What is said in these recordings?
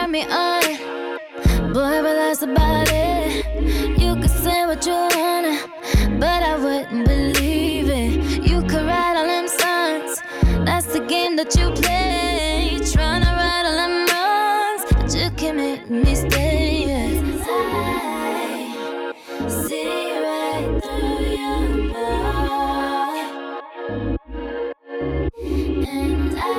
turn me on. Boy, but that's about it. You could say what you wanna, but I wouldn't believe it. You could write all them songs, that's the game that you play. Tryna right all them wrongs, but you can make me stay. Yes, I see right through your heart, and I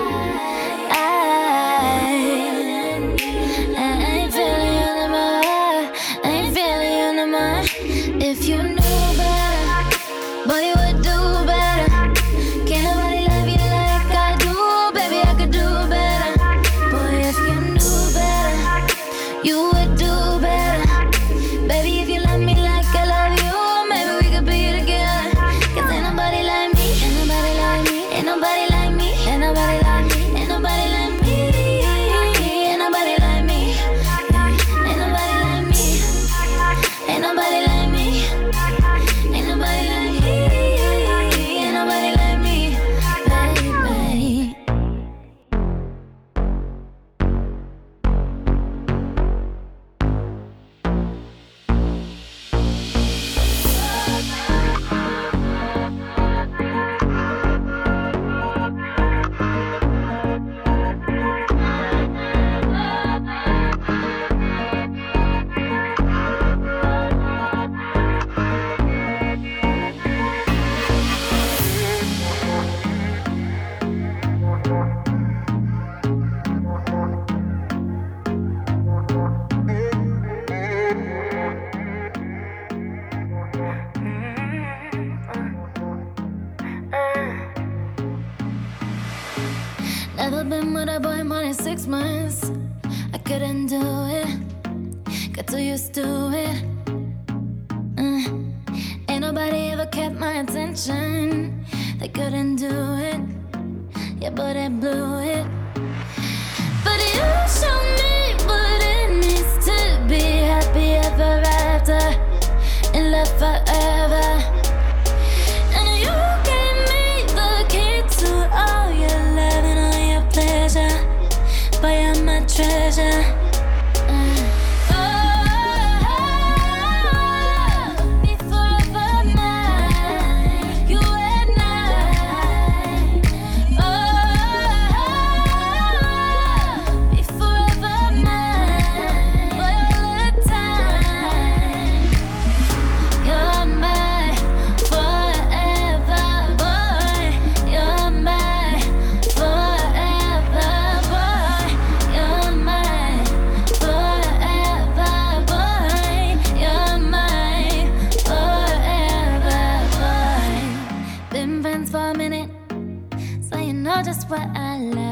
ain't feeling you no more. Ain't feeling you no more. If you knew better, boy, you would do better. Can't nobody love you like I do, baby, I could do better. Boy, if you knew better, you would do better. Baby, if you love me like I love you, maybe we could be together. Cause ain't nobody like me, ain't nobody like me, ain't nobody like me, ain't nobody like me, ain't nobody like me, ain't nobody like me, ain't nobody like me, ain't nobody like me, ain't nobody like me, ain't nobody like me, baby. Never been with a boy more than 6 months. I couldn't do it, got too used to it. Ain't nobody ever kept my attention. They couldn't do it, yeah, but they blew it. But you showed me what it means to be happy ever after, in love forever. And you gave me the key to all your love and all your pleasure. Boy, you're my treasure. Be forever mine, you and I. Be forever mine, boy, all the time. You're my forever boy. You're my forever boy. You're my forever boy. You're my forever boy. Been friends for a minute, so you know just what I like.